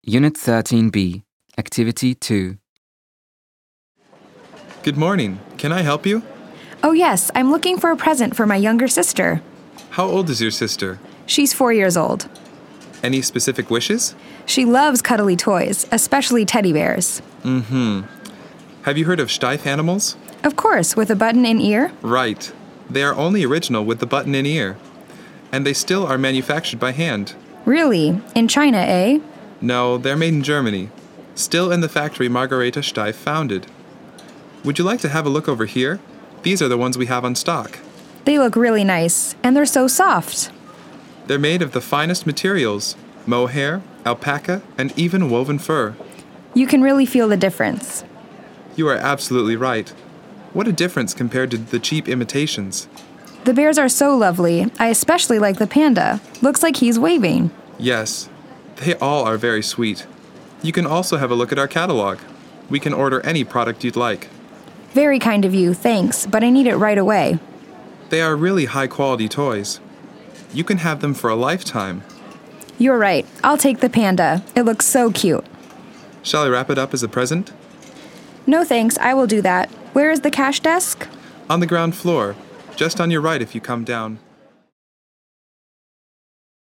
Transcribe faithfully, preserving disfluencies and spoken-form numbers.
Unit thirteen B, Activity two. Good morning. Can I help you? Oh, yes, I'm looking for a present for my younger sister. How old is your sister? She's four years old. Any specific wishes? She loves cuddly toys, especially teddy bears. Mm-hmm. Have you heard of Steiff animals? Of course, with a button-in ear. Right. They are only original with the button-in ear. And they still are manufactured by hand. Really? In China, eh? No, they're made in Germany. Still in the factory Margareta Steiff founded. Would you like to have a look over here? These are the ones we have on stock. They look really nice, and they're so soft. They're made of the finest materials: mohair, alpaca, and even woven fur. You can really feel the difference. You are absolutely right. What a difference compared to the cheap imitations. The bears are so lovely. I especially like the panda. Looks like he's waving. Yes, they all are very sweet. You can also have a look at our catalog. We can order any product you'd like. Very kind of you, thanks, but I need it right away. They are really high-quality toys. You can have them for a lifetime. You're right. I'll take the panda. It looks so cute. Shall I wrap it up as a present? No thanks, I will do that. Where is the cash desk? On the ground floor, just on your right if you come down.